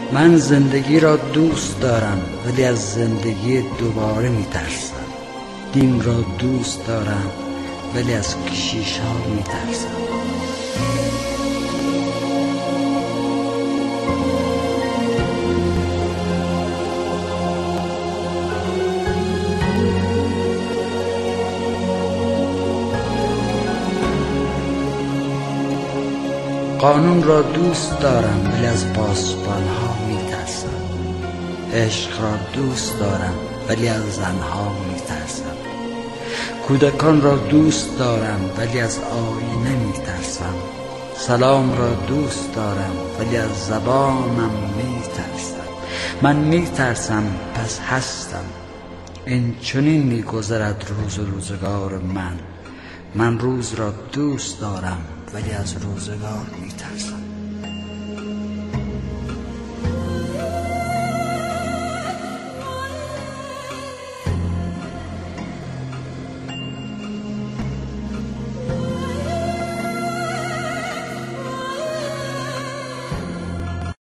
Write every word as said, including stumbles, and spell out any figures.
من زندگی را دوست دارم ولی از زندگی دوباره میترسم. دین را دوست دارم ولی از کشیش ها میترسم. قانون را دوست دارم ولی از پاسبان ها میترسم. عشق را دوست دارم ولی از زنها میترسم. کودکان را دوست دارم ولی از آینه میترسم. سلام را دوست دارم ولی از زبانم میترسم. من میترسم پس هستم. این چنین میگذرد روز و روزگار من. من روز را دوست دارم ولی از روزگار میترسم.